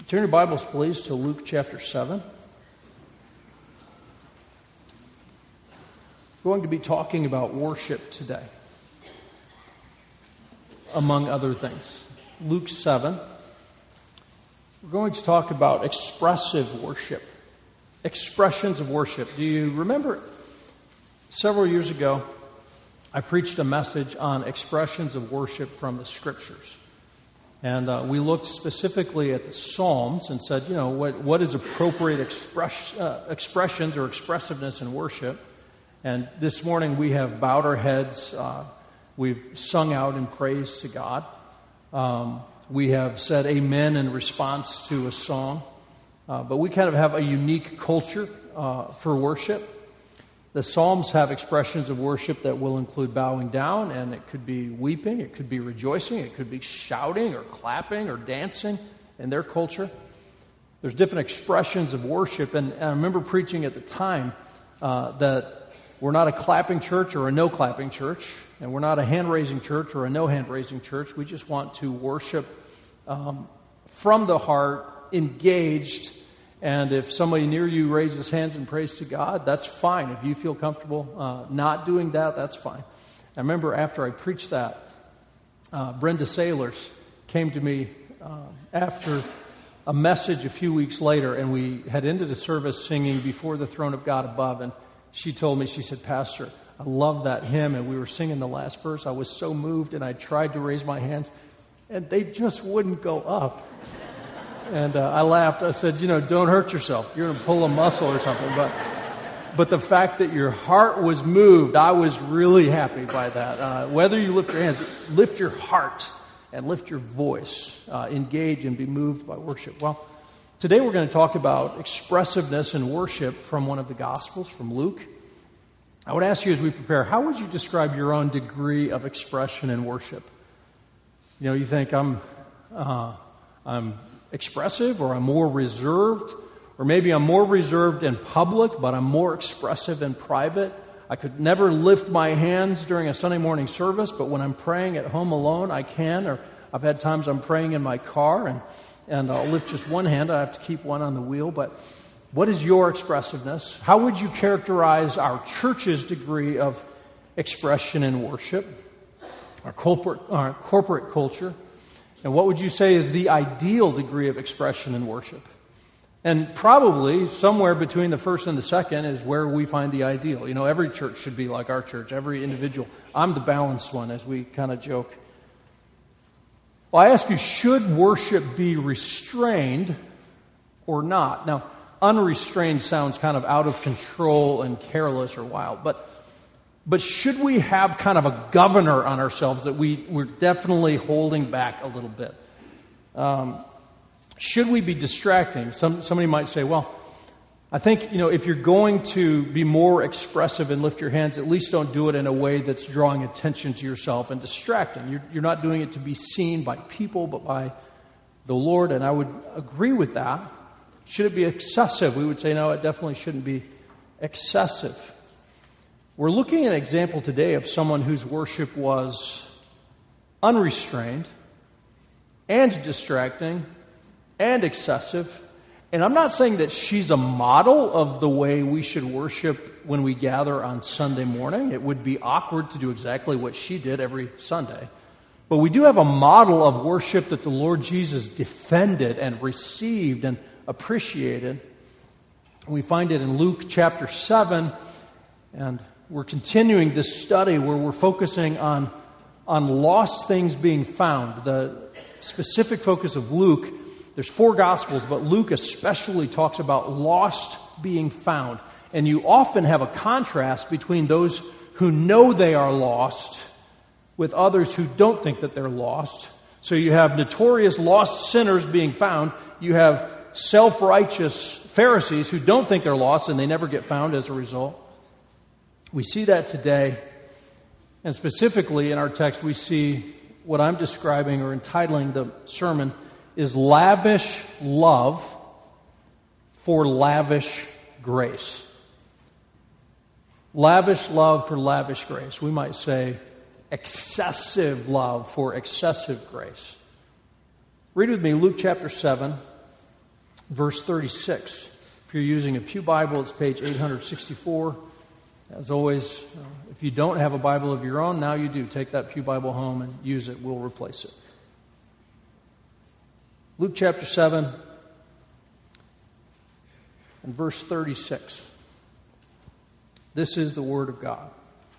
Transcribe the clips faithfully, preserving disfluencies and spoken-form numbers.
Turn your Bibles, please, to Luke chapter seven. We're going to be talking about worship today, among other things. Luke seven. We're going to talk about expressive worship, expressions of worship. Do you remember several years ago, I preached a message on expressions of worship from the Scriptures. And uh, we looked specifically at the Psalms and said, you know, what, what is appropriate express, uh, expressions or expressiveness in worship? And this morning we have bowed our heads. Uh, we've sung out in praise to God. Um, we have said amen in response to a song. Uh, but we kind of have a unique culture uh, for worship. The Psalms have expressions of worship that will include bowing down, and it could be weeping, it could be rejoicing, it could be shouting or clapping or dancing in their culture. There's different expressions of worship, and, and I remember preaching at the time uh, that we're not a clapping church or a no clapping church, and we're not a hand-raising church or a no hand-raising church. We just want to worship um, from the heart, engaged. And if somebody near you raises hands in praise to God, that's fine. If you feel comfortable uh, not doing that, that's fine. I remember after I preached that, uh, Brenda Sailors came to me uh, after a message a few weeks later, and we had ended the service singing Before the Throne of God Above. And she told me, she said, Pastor, I love that hymn. And we were singing the last verse. I was so moved, and I tried to raise my hands, and they just wouldn't go up. And uh, I laughed. I said, you know, don't hurt yourself. You're going to pull a muscle or something. But but the fact that your heart was moved, I was really happy by that. Uh, whether you lift your hands, lift your heart and lift your voice. Uh, engage and be moved by worship. Well, today we're going to talk about expressiveness in worship from one of the Gospels, from Luke. I would ask you as we prepare, how would you describe your own degree of expression in worship? You know, you think I'm... Uh, I'm expressive, or I'm more reserved, or maybe I'm more reserved in public, but I'm more expressive in private. I could never lift my hands during a Sunday morning service, but when I'm praying at home alone, I can. Or I've had times I'm praying in my car, and, and I'll lift just one hand. I have to keep one on the wheel. But what is your expressiveness? How would you characterize our church's degree of expression in worship, our corporate, our corporate culture? And what would you say is the ideal degree of expression in worship? And probably somewhere between the first and the second is where we find the ideal. You know, every church should be like our church, every individual. I'm the balanced one, as we kind of joke. Well, I ask you, should worship be restrained or not? Now, unrestrained sounds kind of out of control and careless or wild, but But should we have kind of a governor on ourselves that we, we're definitely holding back a little bit? Um, should we be distracting? Some, somebody might say, well, I think, you know, if you're going to be more expressive and lift your hands, at least don't do it in a way that's drawing attention to yourself and distracting. You're, you're not doing it to be seen by people, but by the Lord, and I would agree with that. Should it be excessive? We would say, no, it definitely shouldn't be excessive. We're looking at an example today of someone whose worship was unrestrained and distracting and excessive. And I'm not saying that she's a model of the way we should worship when we gather on Sunday morning. It would be awkward to do exactly what she did every Sunday. But we do have a model of worship that the Lord Jesus defended and received and appreciated. We find it in Luke chapter seven, and we're continuing this study where we're focusing on, on lost things being found. The specific focus of Luke, there's four Gospels, but Luke especially talks about lost being found. And you often have a contrast between those who know they are lost with others who don't think that they're lost. So you have notorious lost sinners being found. You have self-righteous Pharisees who don't think they're lost and they never get found as a result. We see that today, and specifically in our text, we see what I'm describing or entitling the sermon is lavish love for lavish grace. Lavish love for lavish grace. We might say excessive love for excessive grace. Read with me Luke chapter seven, verse thirty-six. If you're using a Pew Bible, it's page eight sixty-four. As always, uh, if you don't have a Bible of your own, now you do. Take that Pew Bible home and use it. We'll replace it. Luke chapter seven and verse thirty-six. This is the Word of God.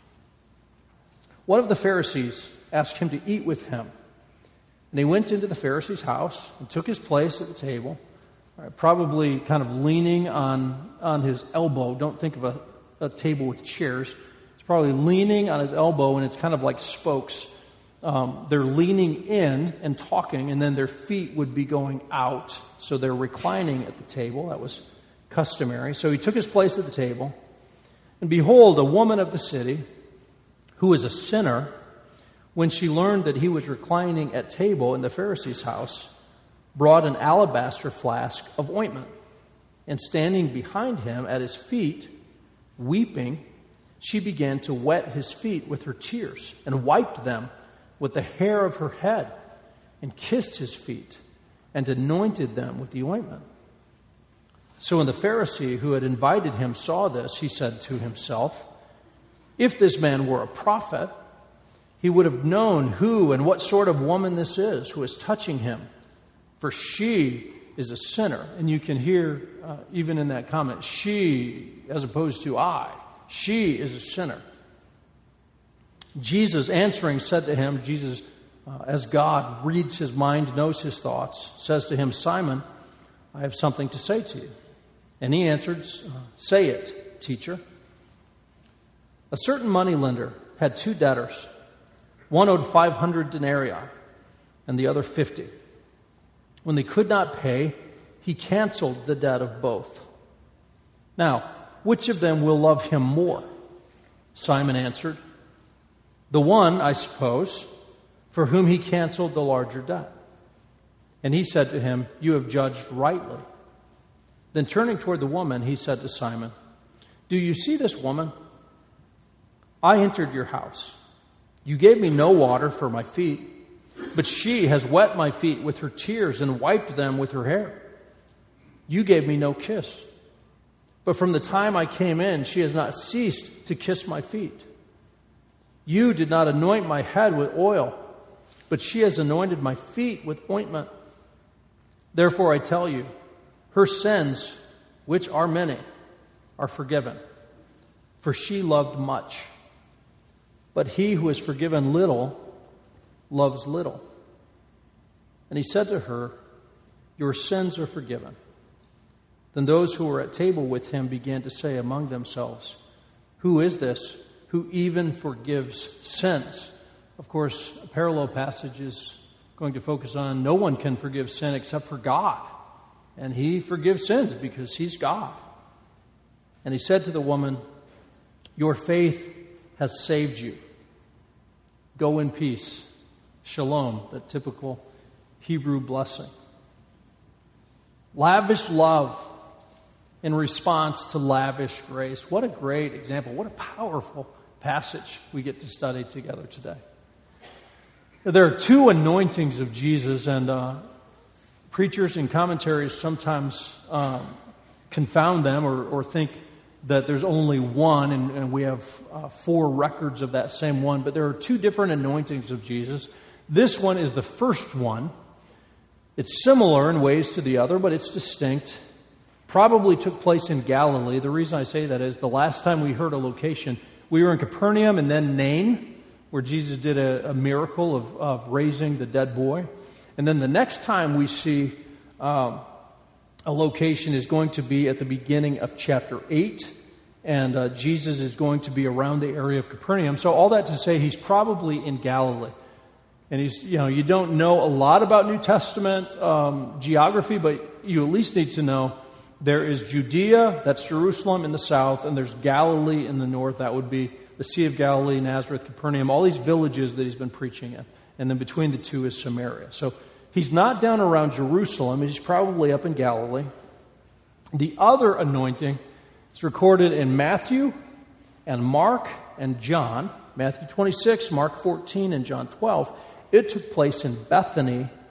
One of the Pharisees asked him to eat with him. And he went into the Pharisee's house and took his place at the table, right, probably kind of leaning on, on his elbow. Don't think of a, a table with chairs. He's probably leaning on his elbow, and it's kind of like spokes. Um, they're leaning in and talking, and then their feet would be going out. So they're reclining at the table. That was customary. So he took his place at the table. And behold, a woman of the city, who was a sinner, when she learned that he was reclining at table in the Pharisee's house, brought an alabaster flask of ointment, and standing behind him at his feet, weeping, she began to wet his feet with her tears, and wiped them with the hair of her head, and kissed his feet, and anointed them with the ointment. So when the Pharisee who had invited him saw this, he said to himself, "If this man were a prophet, he would have known who and what sort of woman this is who is touching him, for she is a sinner." And you can hear, uh, even in that comment, she as opposed to I. She is a sinner. Jesus answering said to him, Jesus, uh, as God reads his mind, knows his thoughts, says to him, "Simon, I have something to say to you." And he answered, "Say it, teacher." A certain moneylender had two debtors. One owed five hundred denarii and the other fifty. When they could not pay, he canceled the debt of both. Now, which of them will love him more? Simon answered, "The one, I suppose, for whom he canceled the larger debt." And he said to him, "You have judged rightly." Then turning toward the woman, he said to Simon, "Do you see this woman? I entered your house. You gave me no water for my feet, but she has wet my feet with her tears and wiped them with her hair. You gave me no kiss, but from the time I came in, she has not ceased to kiss my feet. You did not anoint my head with oil, but she has anointed my feet with ointment. Therefore I tell you, her sins, which are many, are forgiven, for she loved much. But he who is forgiven little loves little." And he said to her, "Your sins are forgiven." Then those who were at table with him began to say among themselves, "Who is this who even forgives sins?" Of course, a parallel passage is going to focus on no one can forgive sin except for God. And he forgives sins because he's God. And he said to the woman, "Your faith has saved you. Go in peace." Shalom, the typical Hebrew blessing. Lavish love in response to lavish grace. What a great example. What a powerful passage we get to study together today. There are two anointings of Jesus, and uh, preachers and commentaries sometimes um, confound them or, or think that there's only one, and, and we have uh, four records of that same one. But there are two different anointings of Jesus. This one is the first one. It's similar in ways to the other, but it's distinct. Probably took place in Galilee. The reason I say that is the last time we heard a location, we were in Capernaum and then Nain, where Jesus did a, a miracle of, of raising the dead boy. And then the next time we see um, a location is going to be at the beginning of chapter eight. And uh, Jesus is going to be around the area of Capernaum. So all that to say, he's probably in Galilee. And he's, you know, you don't know a lot about New Testament um, geography, but you at least need to know there is Judea, that's Jerusalem in the south, and there's Galilee in the north. That would be the Sea of Galilee, Nazareth, Capernaum, all these villages that he's been preaching in. And then between the two is Samaria. So he's not down around Jerusalem. He's probably up in Galilee. The other anointing is recorded in Matthew and Mark and John. Matthew twenty-six, Mark fourteen, and John twelve. It took place in Bethany,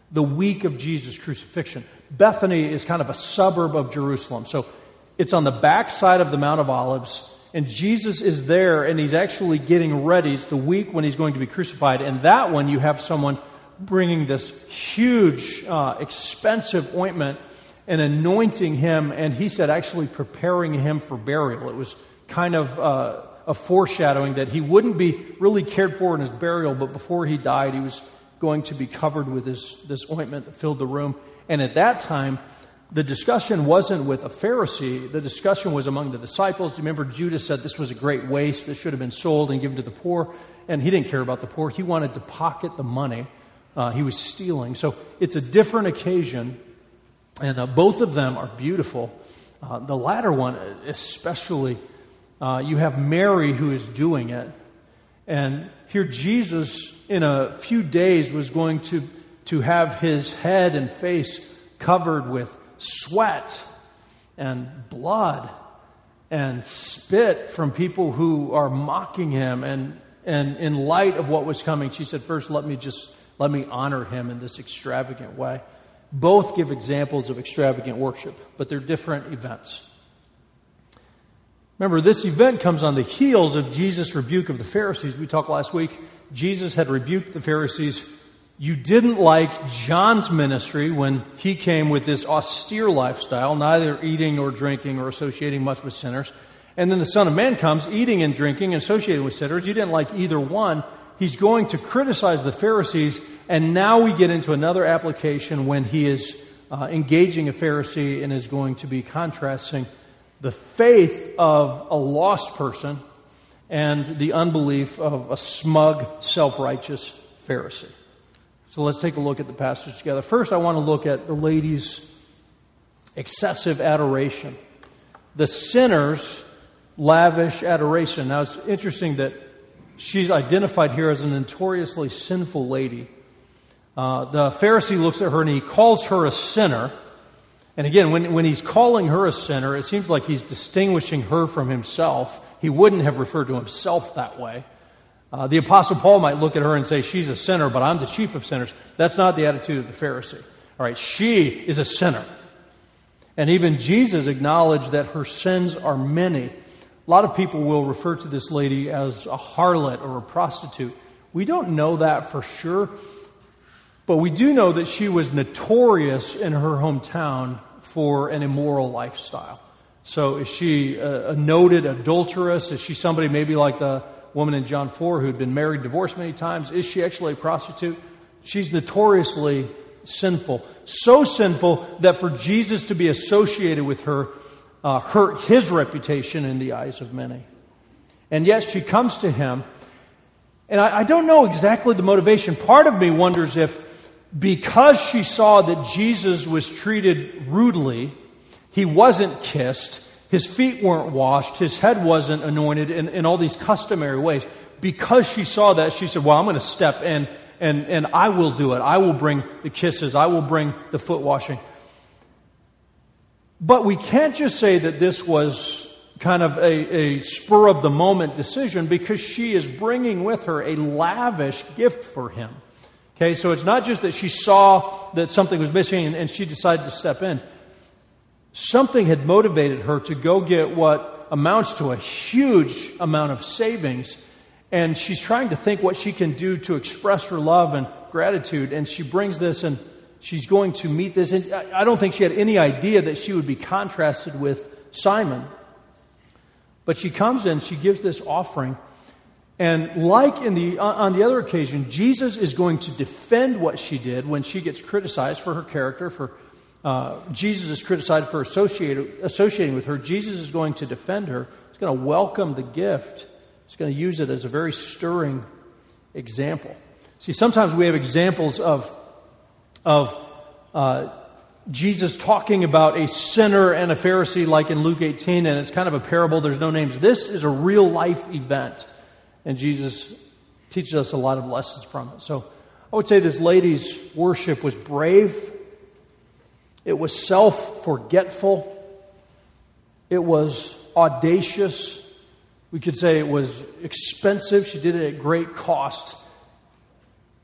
the week of Jesus' crucifixion. Bethany is kind of a suburb of Jerusalem. So it's on the backside of the Mount of Olives, and Jesus is there, and he's actually getting ready. It's the week when he's going to be crucified. And that one, you have someone bringing this huge, uh, expensive ointment and anointing him, and he said actually preparing him for burial. It was kind of uh, a foreshadowing that he wouldn't be really cared for in his burial, but before he died, he was going to be covered with this, this ointment that filled the room. And at that time, the discussion wasn't with a Pharisee. The discussion was among the disciples. Do you remember Judas said this was a great waste. This should have been sold and given to the poor. And he didn't care about the poor. He wanted to pocket the money. Uh, he was stealing. So it's a different occasion. And uh, both of them are beautiful. Uh, the latter one especially, uh, you have Mary who is doing it. And here Jesus, in a few days, was going to, to have his head and face covered with sweat and blood and spit from people who are mocking him. And, and in light of what was coming, she said, first, let me just, let me honor him in this extravagant way. Both give examples of extravagant worship, but they're different events. Remember, this event comes on the heels of Jesus' rebuke of the Pharisees. We talked last week. Jesus had rebuked the Pharisees. You didn't like John's ministry when he came with this austere lifestyle, neither eating or drinking or associating much with sinners. And then the Son of Man comes, eating and drinking and associating with sinners. You didn't like either one. He's going to criticize the Pharisees. And now we get into another application when he is uh, engaging a Pharisee and is going to be contrasting the faith of a lost person and the unbelief of a smug, self-righteous Pharisee. So let's take a look at the passage together. First, I want to look at the lady's excessive adoration. The sinner's lavish adoration. Now, it's interesting that she's identified here as a notoriously sinful lady. Uh, the Pharisee looks at her and he calls her a sinner. And again, when, when he's calling her a sinner, it seems like he's distinguishing her from himself. He wouldn't have referred to himself that way. Uh, the Apostle Paul might look at her and say, she's a sinner, but I'm the chief of sinners. That's not the attitude of the Pharisee. All right, she is a sinner. And even Jesus acknowledged that her sins are many. A lot of people will refer to this lady as a harlot or a prostitute. We don't know that for sure, but we do know that she was notorious in her hometown for an immoral lifestyle. So is she a, a noted adulteress? Is she somebody maybe like the woman in John four who had been married, divorced many times? Is she actually a prostitute? She's notoriously sinful. So sinful that for Jesus to be associated with her uh, hurt his reputation in the eyes of many. And yet she comes to him, and I, I don't know exactly the motivation. Part of me wonders if because she saw that Jesus was treated rudely, he wasn't kissed, his feet weren't washed, his head wasn't anointed in, in all these customary ways. Because she saw that, she said, well, I'm going to step in and, and I will do it. I will bring the kisses. I will bring the foot washing. But we can't just say that this was kind of a, a spur-of-the-moment decision, because she is bringing with her a lavish gift for him. Okay, so it's not just that she saw that something was missing and, and she decided to step in. Something had motivated her to go get what amounts to a huge amount of savings. And she's trying to think what she can do to express her love and gratitude. And she brings this and she's going to meet this. And I don't think she had any idea that she would be contrasted with Simon. But she comes in, she gives this offering. And like in the on the other occasion, Jesus is going to defend what she did when she gets criticized for her character. For uh, Jesus is criticized for associated, associating with her. Jesus is going to defend her. He's going to welcome the gift. He's going to use it as a very stirring example. See, sometimes we have examples of of uh, Jesus talking about a sinner and a Pharisee, like in Luke eighteen, and it's kind of a parable. There's no names. This is a real life event. And Jesus teaches us a lot of lessons from it. So I would say this lady's worship was brave. It was self-forgetful. It was audacious. We could say it was expensive. She did it at great cost.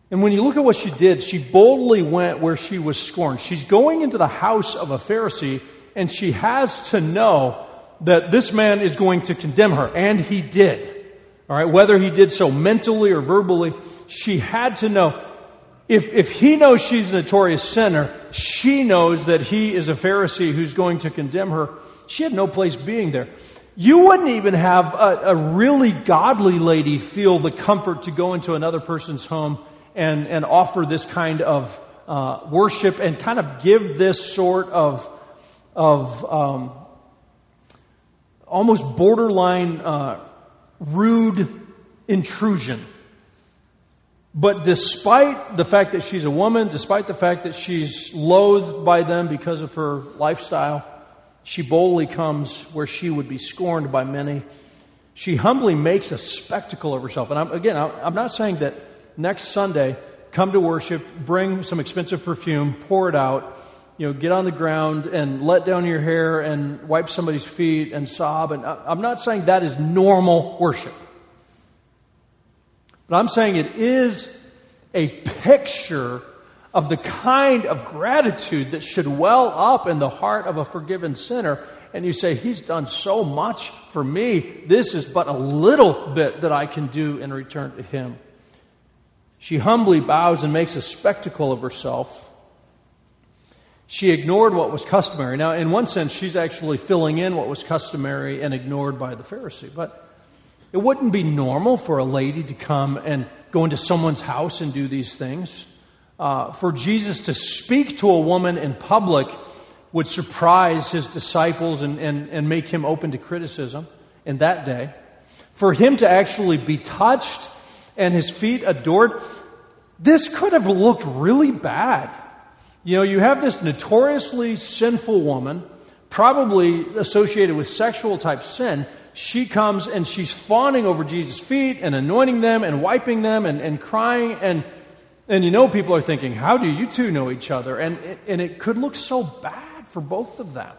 And when you look at what she did, she boldly went where she was scorned. She's going into the house of a Pharisee, and she has to know that this man is going to condemn her. And he did. All right, whether he did so mentally or verbally, she had to know. If, if he knows she's a notorious sinner, she knows that he is a Pharisee who's going to condemn her. She had no place being there. You wouldn't even have a, a really godly lady feel the comfort to go into another person's home and, and offer this kind of uh, worship and kind of give this sort of, of um, almost borderline uh, rude intrusion. But despite the fact that she's a woman, despite the fact that she's loathed by them because of her lifestyle, she boldly comes where she would be scorned by many. She humbly makes a spectacle of herself. And I'm, again, I'm not saying that next Sunday, come to worship, bring some expensive perfume, pour it out, you know, get on the ground and let down your hair and wipe somebody's feet and sob. And I'm not saying that is normal worship. But I'm saying it is a picture of the kind of gratitude that should well up in the heart of a forgiven sinner. And you say, he's done so much for me. This is but a little bit that I can do in return to him. She humbly bows and makes a spectacle of herself. She ignored what was customary. Now, in one sense, she's actually filling in what was customary and ignored by the Pharisee. But it wouldn't be normal for a lady to come and go into someone's house and do these things. Uh, for Jesus to speak to a woman in public would surprise his disciples and, and, and make him open to criticism in that day. For him to actually be touched and his feet adored, this could have looked really bad. You know, you have this notoriously sinful woman, probably associated with sexual type sin. She comes and she's fawning over Jesus' feet and anointing them and wiping them and, and crying. And, and you know, people are thinking, how do you two know each other? And, and it could look so bad for both of them.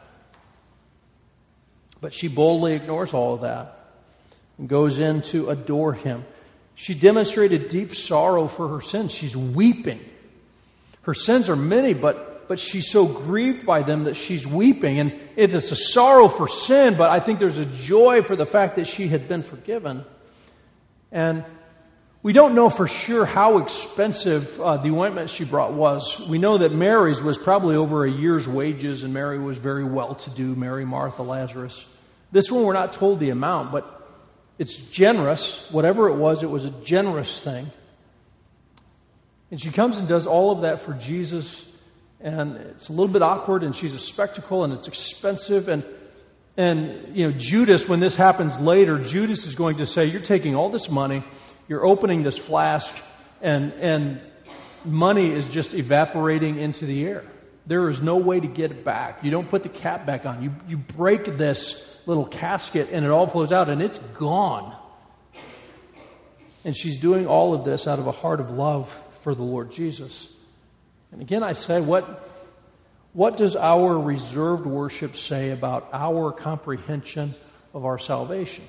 But she boldly ignores all of that and goes in to adore him. She demonstrated deep sorrow for her sins. She's weeping. Her sins are many, but, but she's so grieved by them that she's weeping. And it's a sorrow for sin, but I think there's a joy for the fact that she had been forgiven. And we don't know for sure how expensive uh, the ointment she brought was. We know that Mary's was probably over a year's wages, and Mary was very well-to-do, Mary, Martha, Lazarus. This one, we're not told the amount, but it's generous. Whatever it was, it was a generous thing. And she comes and does all of that for Jesus, and it's a little bit awkward, and she's a spectacle, and it's expensive. And, and you know, Judas, when this happens later, Judas is going to say, you're taking all this money, you're opening this flask, and, and money is just evaporating into the air. There is no way to get it back. You don't put the cap back on. You, you break this little casket, and it all flows out, and it's gone. And she's doing all of this out of a heart of love for the Lord Jesus. And again, I say, what, what does our reserved worship say about our comprehension of our salvation?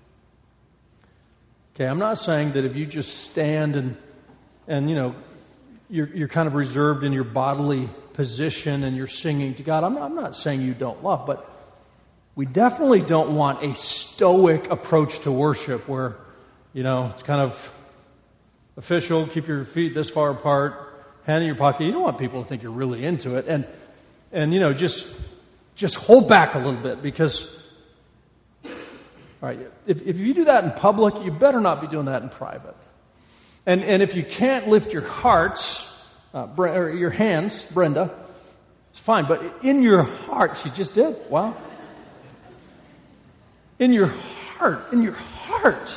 Okay, I'm not saying that if you just stand and, and you know, you're, you're kind of reserved in your bodily position and you're singing to God. I'm not, I'm not saying you don't love, but we definitely don't want a stoic approach to worship where, you know, it's kind of official, keep your feet this far apart, hand in your pocket. You don't want people to think you're really into it. And, and you know, just just hold back a little bit because, all right, if, if you do that in public, you better not be doing that in private. And, and if you can't lift your hearts, uh, or your hands, Brenda, it's fine. But in your heart, she just did. Wow. In your heart, in your heart,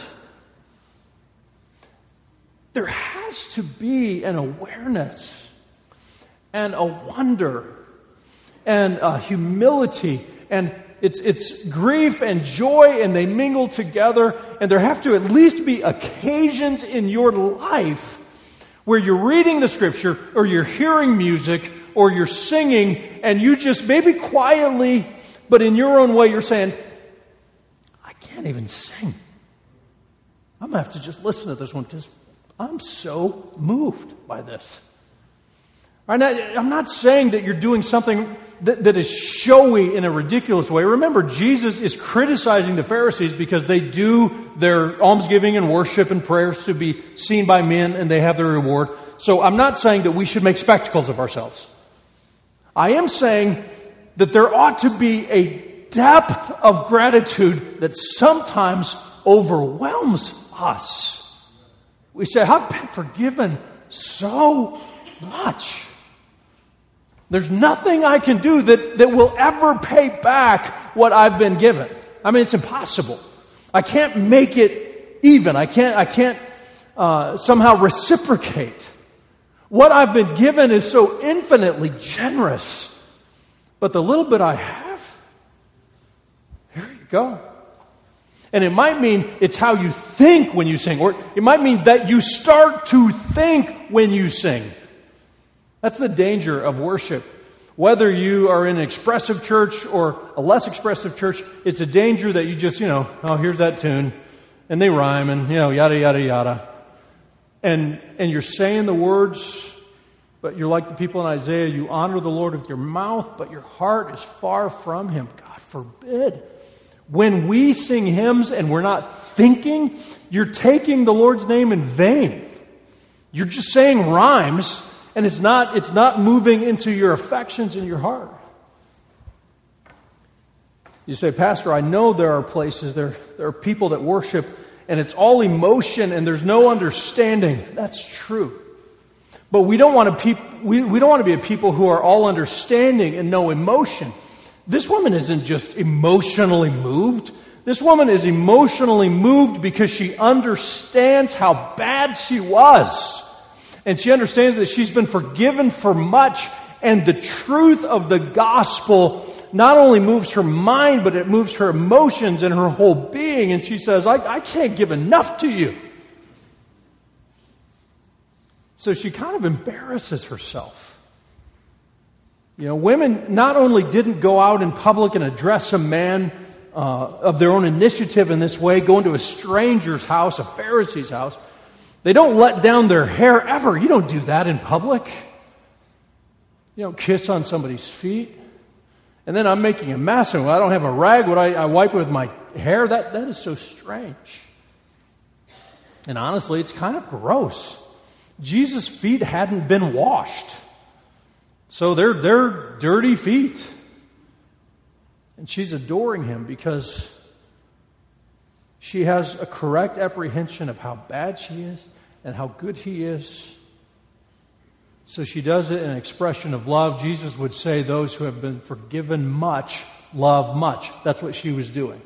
there has to be an awareness and a wonder and a humility, and it's it's grief and joy, and they mingle together, and there have to at least be occasions in your life where you're reading the Scripture, or you're hearing music, or you're singing, and you just maybe quietly, but in your own way, you're saying, I can't even sing. I'm going to have to just listen to this one because I'm so moved by this. I'm not, I'm not saying that you're doing something that, that is showy in a ridiculous way. Remember, Jesus is criticizing the Pharisees because they do their almsgiving and worship and prayers to be seen by men, and they have their reward. So I'm not saying that we should make spectacles of ourselves. I am saying that there ought to be a depth of gratitude that sometimes overwhelms us. We say, I've been forgiven so much. There's nothing I can do that, that will ever pay back what I've been given. I mean, it's impossible. I can't make it even. I can't, I can't uh, somehow reciprocate. What I've been given is so infinitely generous. But the little bit I have, here you go. And it might mean it's how you think when you sing. Or it might mean that you start to think when you sing. That's the danger of worship. Whether you are in an expressive church or a less expressive church, it's a danger that you just, you know, oh, here's that tune. And they rhyme and, you know, yada, yada, yada. And, and you're saying the words, but you're like the people in Isaiah. You honor the Lord with your mouth, but your heart is far from Him. God forbid. When we sing hymns and we're not thinking, you're taking the Lord's name in vain. You're just saying rhymes. And it's not, it's not moving into your affections in your heart. You say, Pastor, I know there are places, there, there are people that worship, and it's all emotion and there's no understanding. That's true. But we don't want to peop- we, we don't want to be a people who are all understanding and no emotion. This woman isn't just emotionally moved. This woman is emotionally moved because she understands how bad she was. And she understands that she's been forgiven for much, and the truth of the gospel not only moves her mind, but it moves her emotions and her whole being. And she says, I, I can't give enough to you. So she kind of embarrasses herself. You know, women not only didn't go out in public and address a man uh, of their own initiative in this way, go into a stranger's house, a Pharisee's house. They don't let down their hair ever. You don't do that in public. You don't kiss on somebody's feet. And then I'm making a mess and I don't have a rag. Would I, I wipe it with my hair? That, that is so strange. And honestly, it's kind of gross. Jesus' feet hadn't been washed. So they're, they're dirty feet. And she's adoring him because she has a correct apprehension of how bad she is and how good he is. So she does it in an expression of love. Jesus would say those who have been forgiven much love much. That's what she was doing.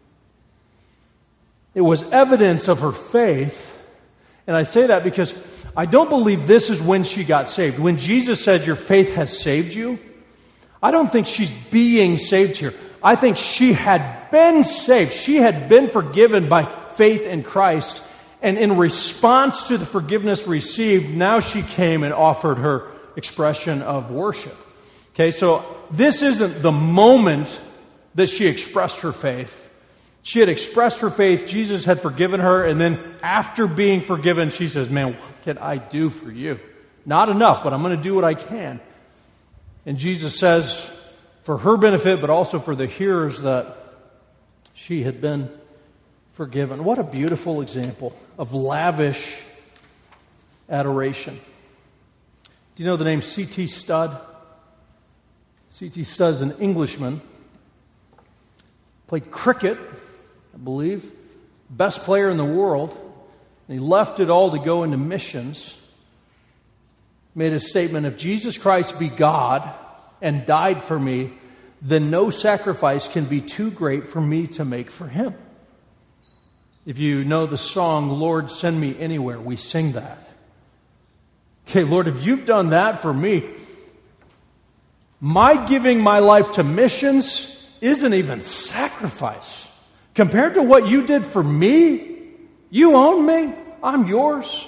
It was evidence of her faith. And I say that because I don't believe this is when she got saved. When Jesus said, your faith has saved you, I don't think she's being saved here. I think she had been saved. She had been forgiven by faith in Christ. And in response to the forgiveness received, now she came and offered her expression of worship. Okay, so this isn't the moment that she expressed her faith. She had expressed her faith. Jesus had forgiven her. And then after being forgiven, she says, man, what can I do for you? Not enough, but I'm going to do what I can. And Jesus says, for her benefit, but also for the hearers, that she had been forgiven. What a beautiful example of lavish adoration. Do you know the name C T Studd? C T Studd is an Englishman. Played cricket, I believe. Best player in the world. And he left it all to go into missions. Made a statement, if Jesus Christ be God and died for me, then no sacrifice can be too great for me to make for him. If you know the song, Lord, Send Me Anywhere, we sing that. Okay, Lord, if you've done that for me, my giving my life to missions isn't even sacrifice. Compared to what you did for me, you own me, I'm yours.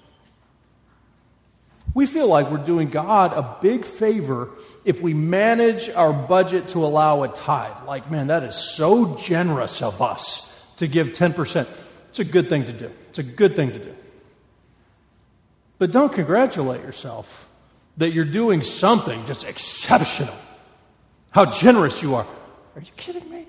We feel like we're doing God a big favor if we manage our budget to allow a tithe. Like, man, that is so generous of us to give ten percent. It's a good thing to do. It's a good thing to do. But don't congratulate yourself that you're doing something just exceptional. How generous you are. Are you kidding me?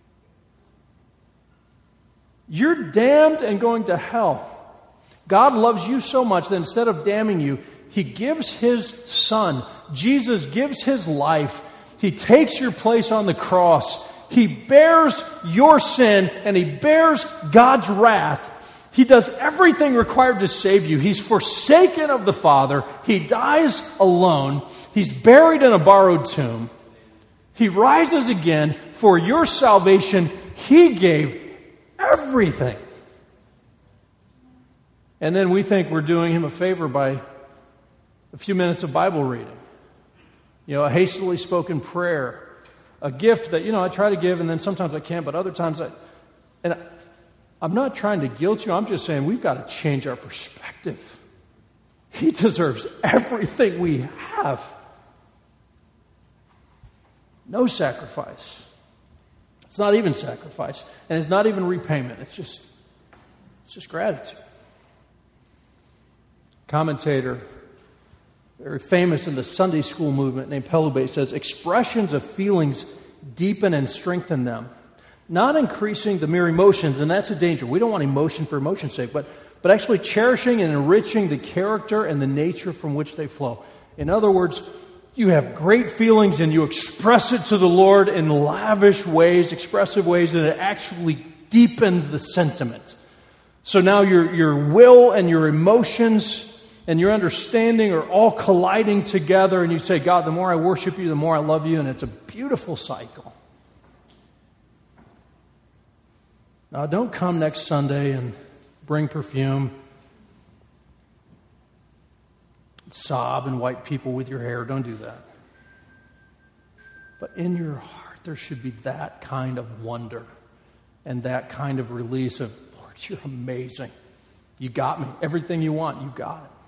You're damned and going to hell. God loves you so much that instead of damning you, He gives His Son. Jesus gives His life. He takes your place on the cross. He bears your sin and He bears God's wrath. He does everything required to save you. He's forsaken of the Father. He dies alone. He's buried in a borrowed tomb. He rises again for your salvation. He gave everything. And then we think we're doing Him a favor by a few minutes of Bible reading. You know, a hastily spoken prayer. A gift that, you know, I try to give and then sometimes I can't, but other times I... And I'm not trying to guilt you. I'm just saying we've got to change our perspective. He deserves everything we have. No sacrifice. It's not even sacrifice. And it's not even repayment. It's just, it's just gratitude. Commentator, very famous in the Sunday school movement, named Pelubay, says, expressions of feelings deepen and strengthen them, not increasing the mere emotions, and that's a danger. We don't want emotion for emotion's sake, but, but actually cherishing and enriching the character and the nature from which they flow. In other words, you have great feelings and you express it to the Lord in lavish ways, expressive ways, and it actually deepens the sentiment. So now your, your will and your emotions and your understanding are all colliding together, and you say, God, the more I worship you, the more I love you, and it's a beautiful cycle. Now, don't come next Sunday and bring perfume, sob and wipe people with your hair. Don't do that. But in your heart, there should be that kind of wonder and that kind of release of, Lord, you're amazing. You got me. Everything you want, you've got it.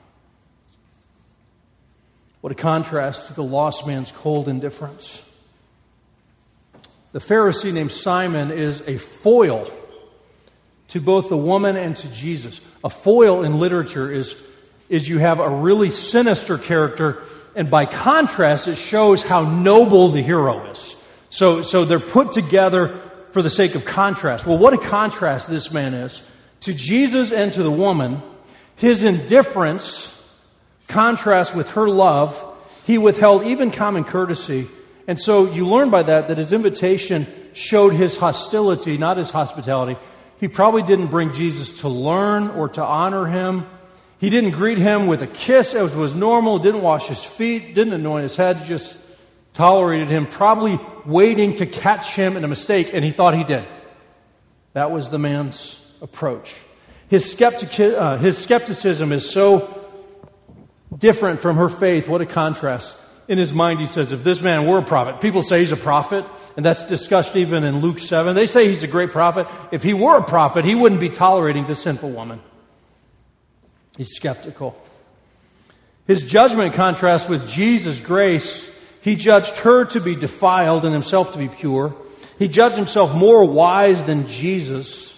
What a contrast to the lost man's cold indifference. The Pharisee named Simon is a foil to both the woman and to Jesus. A foil in literature is, is you have a really sinister character, and by contrast, it shows how noble the hero is. So, so they're put together for the sake of contrast. Well, what a contrast this man is. To Jesus and to the woman, his indifference contrasts with her love. He withheld even common courtesy. And so you learn by that that his invitation showed his hostility, not his hospitality. He probably didn't bring Jesus to learn or to honor him. He didn't greet him with a kiss, as was normal, didn't wash his feet, didn't anoint his head, just tolerated him, probably waiting to catch him in a mistake, and he thought he did. That was the man's approach. His, skeptic, uh, his skepticism is so different from her faith. What a contrast. In his mind, he says, if this man were a prophet, people say he's a prophet, and that's discussed even in Luke seven. They say he's a great prophet. If he were a prophet, he wouldn't be tolerating this sinful woman. He's skeptical. His judgment contrasts with Jesus' grace. He judged her to be defiled and himself to be pure. He judged himself more wise than Jesus.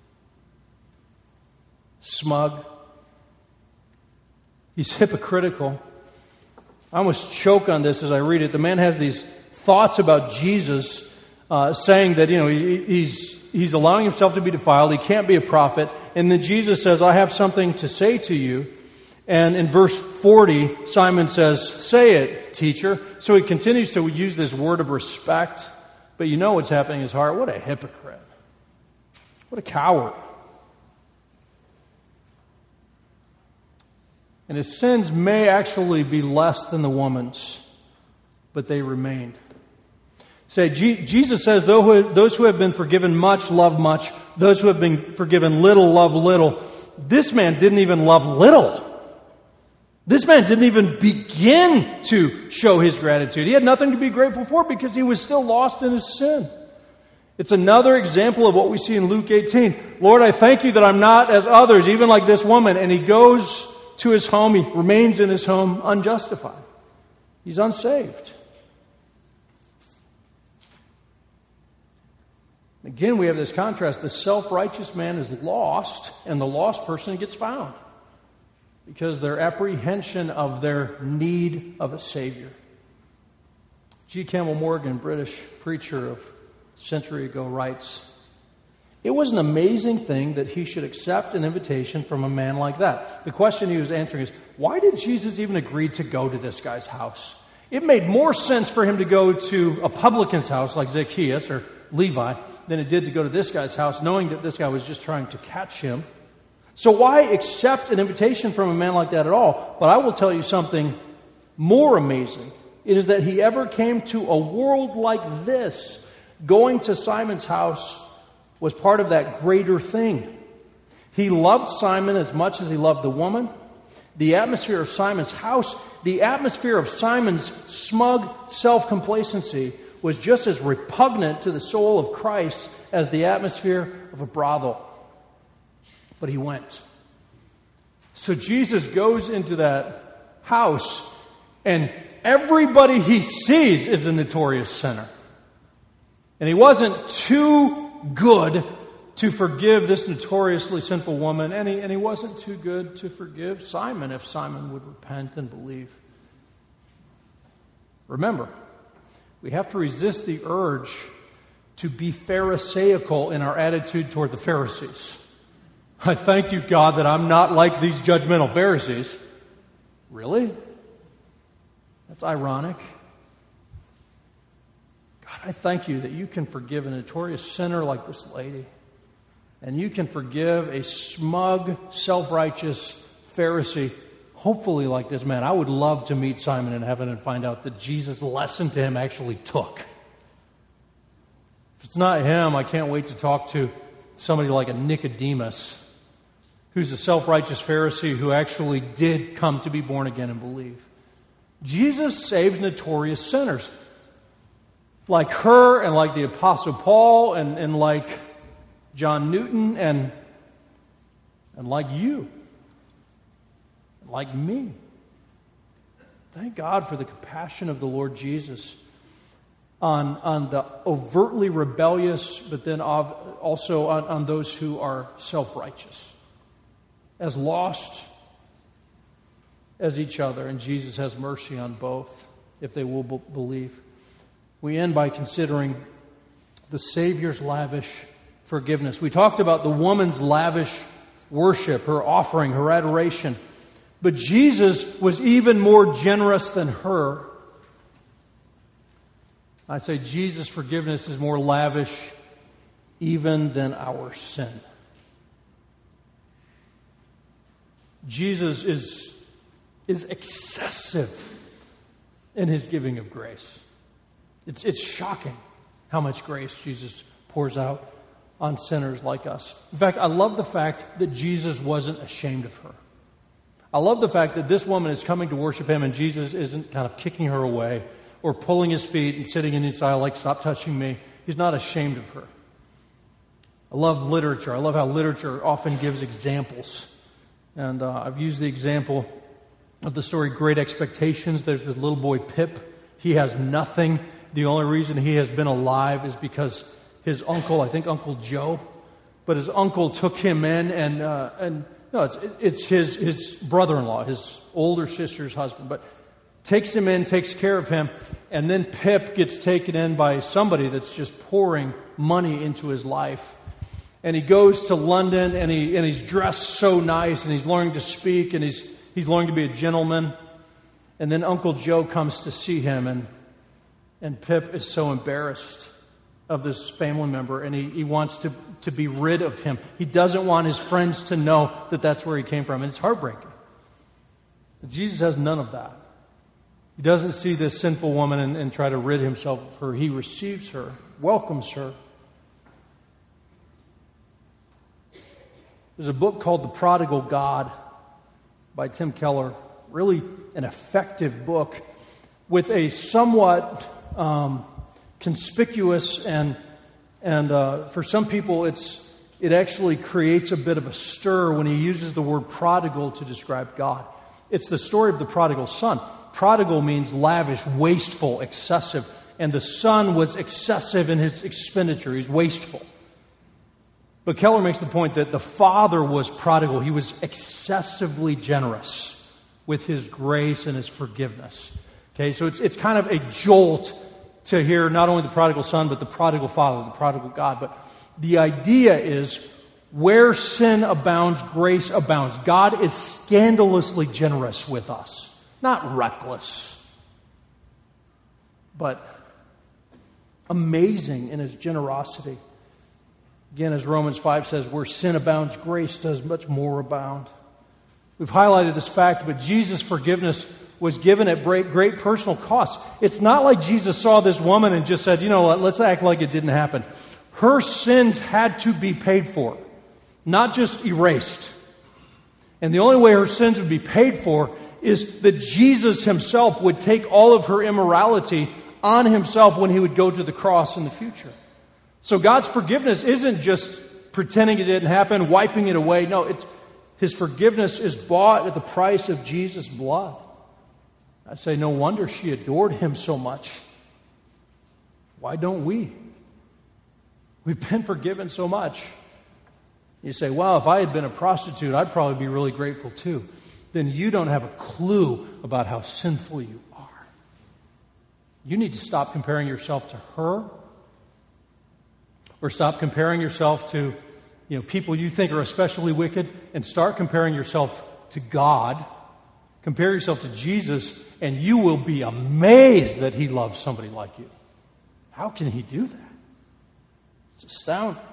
Smug. He's hypocritical. I almost choke on this as I read it. The man has these thoughts about Jesus, uh, saying that, you know, he, he's he's allowing himself to be defiled. He can't be a prophet. And then Jesus says, I have something to say to you. And in verse forty, Simon says, say it, teacher. So he continues to use this word of respect. But you know what's happening in his heart. What a hypocrite. What a coward. And his sins may actually be less than the woman's, but they remained. Say, Jesus says, those who have been forgiven much love much. Those who have been forgiven little love little. This man didn't even love little. This man didn't even begin to show his gratitude. He had nothing to be grateful for because he was still lost in his sin. It's another example of what we see in Luke eighteen. Lord, I thank you that I'm not as others, even like this woman. And he goes to his home. He remains in his home unjustified. He's unsaved. Again, we have this contrast. The self-righteous man is lost, and the lost person gets found. because their apprehension of their need of a Savior. G. Campbell Morgan, British preacher of a century ago, writes, "It was an amazing thing that he should accept an invitation from a man like that." The question he was answering is, why did Jesus even agree to go to this guy's house? It made more sense for him to go to a publican's house like Zacchaeus or Levi than it did to go to this guy's house, knowing that this guy was just trying to catch him. So why accept an invitation from a man like that at all? But I will tell you something more amazing. It is that he ever came to a world like this. Going to Simon's house was part of that greater thing. He loved Simon as much as he loved the woman. The atmosphere of Simon's house, the atmosphere of Simon's smug self-complacency was just as repugnant to the soul of Christ as the atmosphere of a brothel. But he went. So Jesus goes into that house, and everybody he sees is a notorious sinner. And he wasn't too good to forgive this notoriously sinful woman, and he, and he wasn't too good to forgive Simon if Simon would repent and believe. Remember, we have to resist the urge to be Pharisaical in our attitude toward the Pharisees. I thank you, God, that I'm not like these judgmental Pharisees. Really? That's ironic. God, I thank you that you can forgive a notorious sinner like this lady. And you can forgive a smug, self-righteous Pharisee, hopefully like this man. I would love to meet Simon in heaven and find out that Jesus' lesson to him actually took. If it's not him, I can't wait to talk to somebody like a Nicodemus, who's a self-righteous Pharisee who actually did come to be born again and believe. Jesus saves notorious sinners. Like her and like the Apostle Paul and, and like John Newton and, and like you. And like me. Thank God for the compassion of the Lord Jesus on, on the overtly rebellious, but then also on, on those who are self-righteous. As lost as each other, and Jesus has mercy on both if they will b- believe. We end by considering the Savior's lavish forgiveness. We talked about the woman's lavish worship, her offering, her adoration. But Jesus was even more generous than her. I say Jesus' forgiveness is more lavish even than our sin. Jesus is, is excessive in his giving of grace. It's, it's shocking how much grace Jesus pours out on sinners like us. In fact, I love the fact that Jesus wasn't ashamed of her. I love the fact that this woman is coming to worship him and Jesus isn't kind of kicking her away or pulling his feet and sitting in his aisle like, stop touching me. He's not ashamed of her. I love literature. I love how literature often gives examples. And uh, I've used the example of the story Great Expectations. There's this little boy, Pip. He has nothing. The only reason he has been alive is because his uncle, I think Uncle Joe, but his uncle took him in and, uh, and no, it's, it's his, his brother-in-law, his older sister's husband, but takes him in, takes care of him, and then Pip gets taken in by somebody that's just pouring money into his life. And he goes to London, and he and he's dressed so nice, and he's learning to speak, and he's he's learning to be a gentleman. And then Uncle Joe comes to see him, and and Pip is so embarrassed of this family member, and he, he wants to, to be rid of him. He doesn't want his friends to know that that's where he came from, and it's heartbreaking. But Jesus has none of that. He doesn't see this sinful woman and, and try to rid himself of her. He receives her, welcomes her. There's a book called The Prodigal God by Tim Keller. Really an effective book with a somewhat um, conspicuous and and uh, for some people it's it actually creates a bit of a stir when he uses the word prodigal to describe God. It's the story of the prodigal son. Prodigal means lavish, wasteful, excessive, and the son was excessive in his expenditure. He's wasteful. But Keller makes the point that the Father was prodigal. He was excessively generous with His grace and His forgiveness. Okay, so it's it's kind of a jolt to hear not only the prodigal son, but the prodigal father, the prodigal God. But the idea is, where sin abounds, grace abounds. God is scandalously generous with us. Not reckless, but amazing in His generosity. Again, as Romans five says, where sin abounds, grace does much more abound. We've highlighted this fact, but Jesus' forgiveness was given at great, great personal cost. It's not like Jesus saw this woman and just said, you know what, let's act like it didn't happen. Her sins had to be paid for, not just erased. And the only way her sins would be paid for is that Jesus Himself would take all of her immorality on Himself when He would go to the cross in the future. So God's forgiveness isn't just pretending it didn't happen, wiping it away. No, it's His forgiveness is bought at the price of Jesus' blood. I say, no wonder she adored Him so much. Why don't we? We've been forgiven so much. You say, well, if I had been a prostitute, I'd probably be really grateful too. Then you don't have a clue about how sinful you are. You need to stop comparing yourself to her, or stop comparing yourself to, you know, people you think are especially wicked, and start comparing yourself to God. Compare yourself to Jesus, and you will be amazed that He loves somebody like you. How can He do that? It's astounding.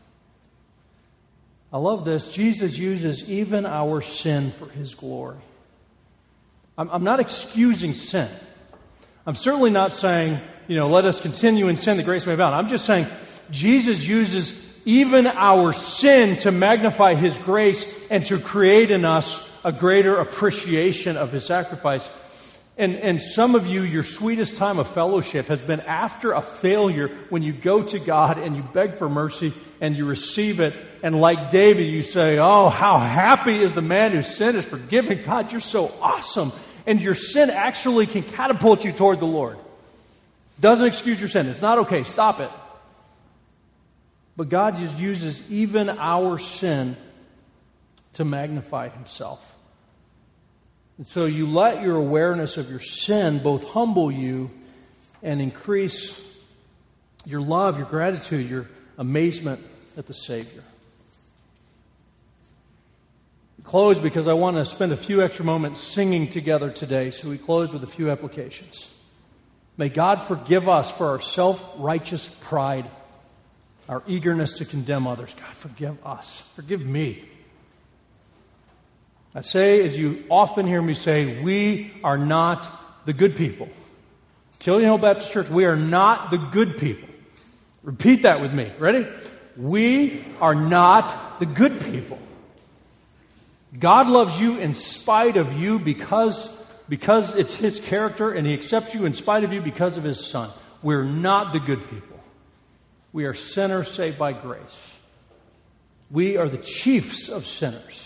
I love this. Jesus uses even our sin for His glory. I'm, I'm not excusing sin. I'm certainly not saying, you know, let us continue in sin that grace may abound. I'm just saying Jesus uses even our sin to magnify His grace and to create in us a greater appreciation of His sacrifice. And, and some of you, your sweetest time of fellowship has been after a failure, when you go to God and you beg for mercy and you receive it. And like David, you say, oh, how happy is the man whose sin is forgiven. God, you're so awesome. And your sin actually can catapult you toward the Lord. Doesn't excuse your sin. It's not okay. Stop it. But God just uses even our sin to magnify Himself. And so you let your awareness of your sin both humble you and increase your love, your gratitude, your amazement at the Savior. We close because I want to spend a few extra moments singing together today, so we close with a few applications. May God forgive us for our self-righteous pride, our eagerness to condemn others. God, forgive us. Forgive me. I say, as you often hear me say, we are not the good people. Killian Hill Baptist Church, we are not the good people. Repeat that with me. Ready? We are not the good people. God loves you in spite of you because, because it's His character, and He accepts you in spite of you because of His Son. We're not the good people. We are sinners saved by grace. We are the chiefs of sinners.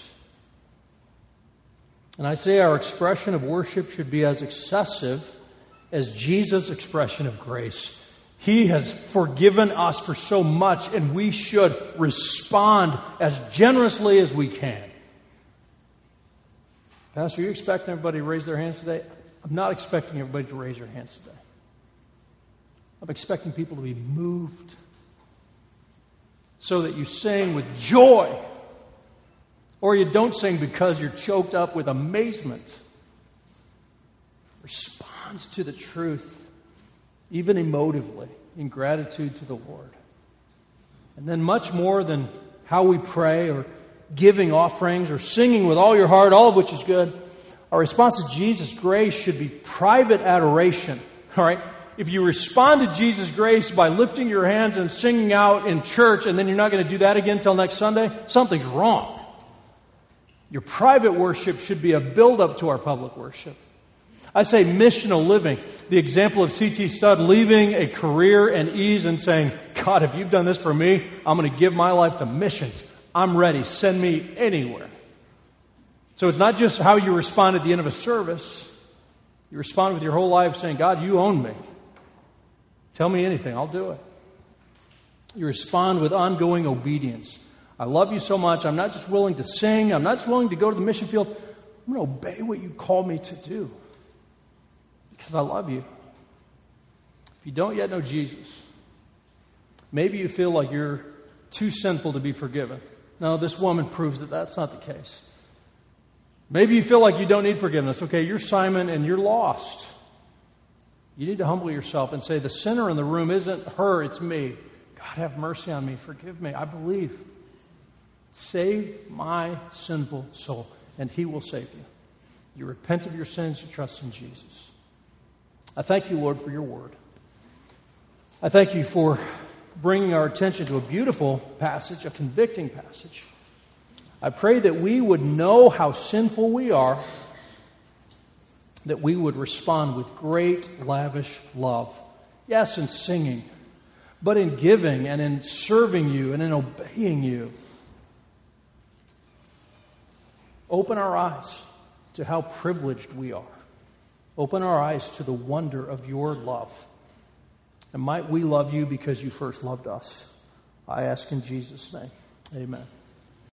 And I say our expression of worship should be as excessive as Jesus' expression of grace. He has forgiven us for so much, and we should respond as generously as we can. Pastor, are you expecting everybody to raise their hands today? I'm not expecting everybody to raise their hands today. I'm expecting people to be moved so that you sing with joy. Or you don't sing because you're choked up with amazement. Respond to the truth, even emotively, in gratitude to the Lord. And then much more than how we pray or giving offerings or singing with all your heart, all of which is good, our response to Jesus' grace should be private adoration. All right? If you respond to Jesus' grace by lifting your hands and singing out in church, and then you're not going to do that again until next Sunday, something's wrong. Your private worship should be a build-up to our public worship. I say missional living. The example of C T Studd leaving a career and ease and saying, God, if you've done this for me, I'm going to give my life to missions. I'm ready. Send me anywhere. So it's not just how you respond at the end of a service. You respond with your whole life saying, God, you own me. Tell me anything. I'll do it. You respond with ongoing obedience. I love you so much. I'm not just willing to sing. I'm not just willing to go to the mission field. I'm going to obey what you call me to do because I love you. If you don't yet know Jesus, maybe you feel like you're too sinful to be forgiven. No, this woman proves that that's not the case. Maybe you feel like you don't need forgiveness. Okay, you're Simon and you're lost. You need to humble yourself and say, the sinner in the room isn't her, it's me. God, have mercy on me. Forgive me. I believe. Save my sinful soul, and He will save you. You repent of your sins, you trust in Jesus. I thank you, Lord, for your word. I thank you for bringing our attention to a beautiful passage, a convicting passage. I pray that we would know how sinful we are, that we would respond with great, lavish love. Yes, in singing, but in giving and in serving you and in obeying you. Open our eyes to how privileged we are. Open our eyes to the wonder of your love. And might we love you because you first loved us. I ask in Jesus' name. Amen.